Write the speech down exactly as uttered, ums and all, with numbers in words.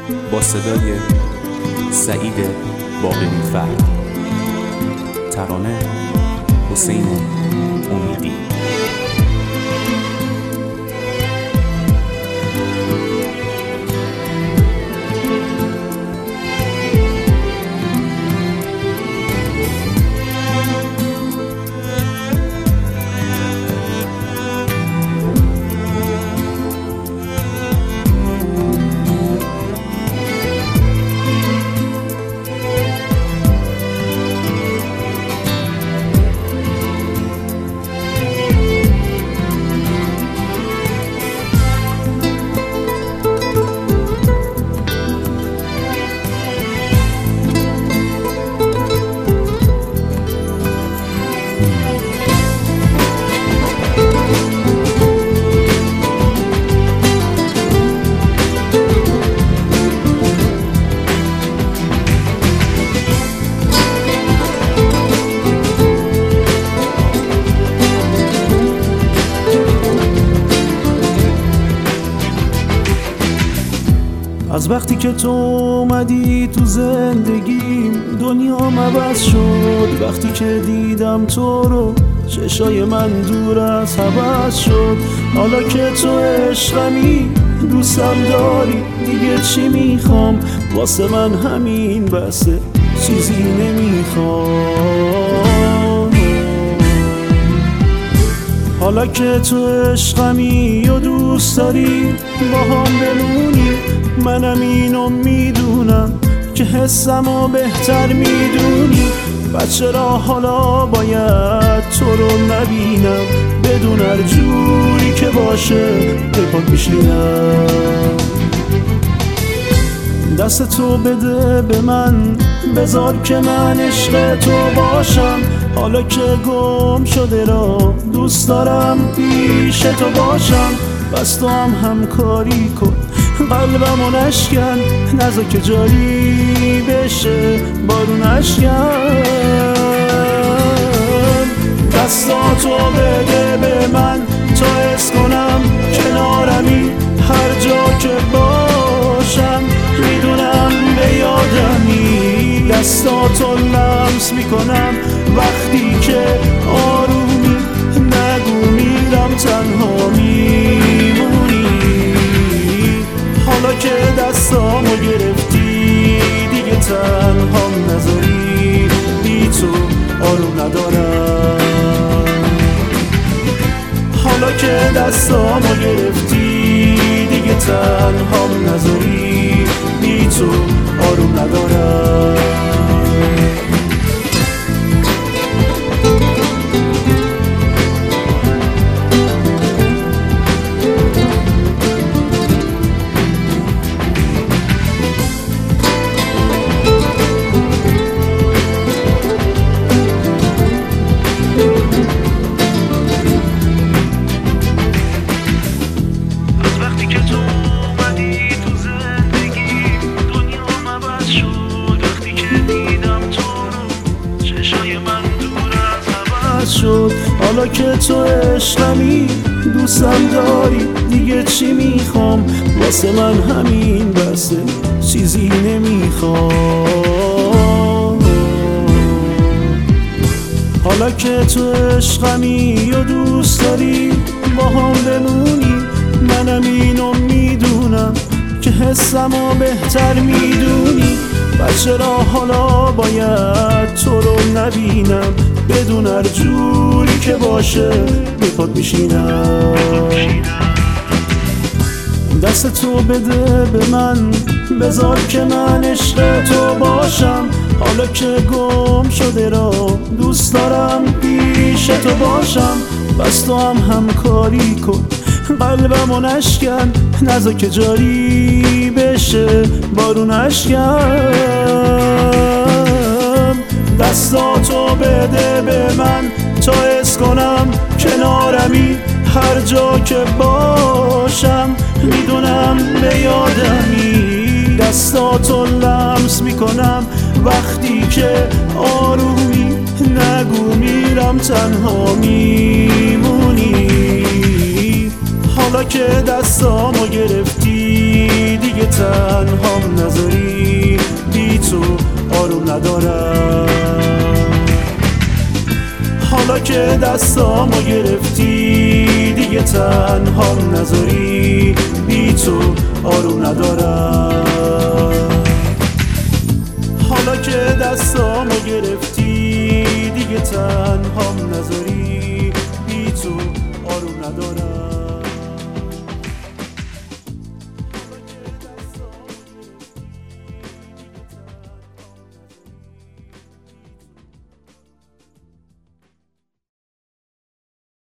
با صدای سعید باقری‌فرد. ترانه حسین امیدی. از وقتی که تو اومدی تو زندگیم دنیام عوض شد. وقتی که دیدم تو رو چشای من دور از حوض شد. حالا که تو عشقمی دوستم داری دیگه چی میخوام؟ واسه من همین بسه چیزی نمیخوام. حالا که تو عشقمی و دوست داری با هم بمونی، منم اینو میدونم که حسمو بهتر میدونی. بچه را حالا باید تو رو نبینم، بدون هر جوری که باشه به پات میشینم. دست تو بده به من، بذار که من عشق تو باشم. حالا که گم شده را دوست دارم پیش تو باشم. بس تو هم همکاری کن، قلبمو نشکن، نذار که جاری بشه بارون اشکن. دستاتو بده به من تا حس کنم کنارمی، هر جا که باشم میدونم به یادمی. دستاتو لمس میکنم وقتی که آرومی، نگو میرم تنها میمونی. حالا که دستامو گرفتی دیگه تنهام نذاری، بی تو آروم ندارم. حالا که دستامو گرفتی دیگه تنهام نذاری، بی تو آروم ندارم. شد. حالا که تو عشقمی دوستم داری دیگه چی میخوام؟ واسه من همین بسه چیزی نمیخوام. حالا که تو عشقمی و دوست داری با هم بمونی، منم اینو میدونم که حسمو بهتر میدونی. بچه را حالا باید تو رو نبینم، بدون هر جوری که باشه به پات میشینم. دست تو بده به من، بذار که من عشق تو باشم. حالا که گم شده را دوست دارم پیش تو باشم. بس تو هم همکاری کن، قلبمو نشکن، نذار که جاری بشه بارون اشکن. دستاتو بده به من تا حس کنم کنارمی، هر جا که باشم میدونم به یادمی. دستاتو لمس میکنم وقتی که آرومی، نگو میرم تنها میمونی. حالا که دستامو گرفتی دیگه دیگه تنهام نذاری، بی تو آروم ندارم. حالا که دستامو گرفتی دیگه تنهام نذاری، بی تو آروم ندارم. حالا که دستامو گرفتی دیگه تنهام نذاری، بی تو آروم ندارم.